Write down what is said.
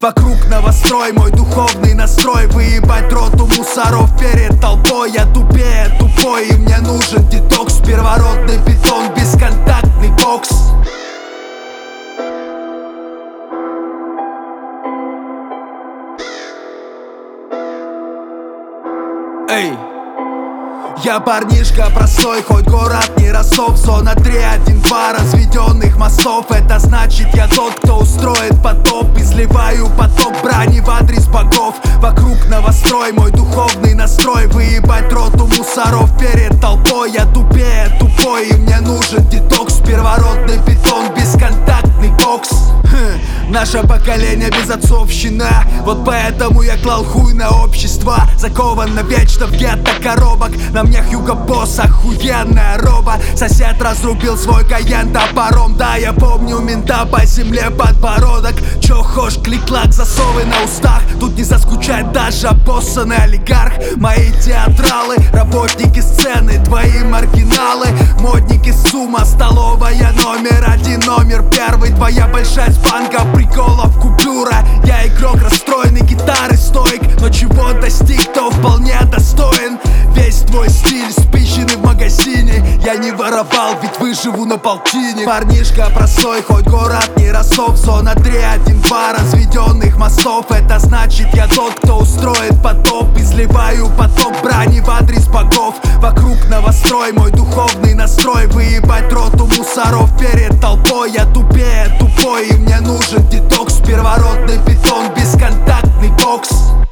Вокруг новострой, мой духовный настрой выебать роту мусоров перед толпой. Я тупее тупой, и мне нужен детокс. Первородный бетон, бесконтактный бокс. Эй! Я парнишка простой, хоть город не Ростов. Зона 3-1-2 разведенных мостов. Это значит, я тот, кто устроит потоп. Изливаю поток брани в адрес богов. Вокруг новострой, мой духовный настрой выебать роту мусоров перед толпой. Я тупее тупой, и мне нужен детокс. Первородный бетон, бесконтактный бокс. Наше поколение безотцовщина. Вот поэтому я клал хуй на общество. Закован навечно в гетто коробок. На мне Хьюго Босс, охуенная роба. Сосед разрубил свой Кайен топором. Да, я помню мента по земле подбородок. Чё хошь, клик-клак, засовы на устах. Тут не заскучать даже обоссанный олигарх. Мои театралы, работники сцены, твои маргиналы, модники сумма, столовая №1, №1. Твоя большая банка приколов купюра. Я игрок расстроенный, гитары стоик. Но чего достиг, то вполне достоин. Весь твой стиль спиченный в магазине. Я не воровал, ведь выживу на полтине. Парнишка простой, хоть город не Ростов. Зона 3-1-2 разведенных мостов. Это значит, я тот, кто устроит потоп. Изливаю поток брани в адрес богов. Вокруг новострой, мой духовный настрой выебать роту мусоров перед толпой. Я тупее тупой, и мне нужен детокс. Первородный бетон, бесконтактный бокс.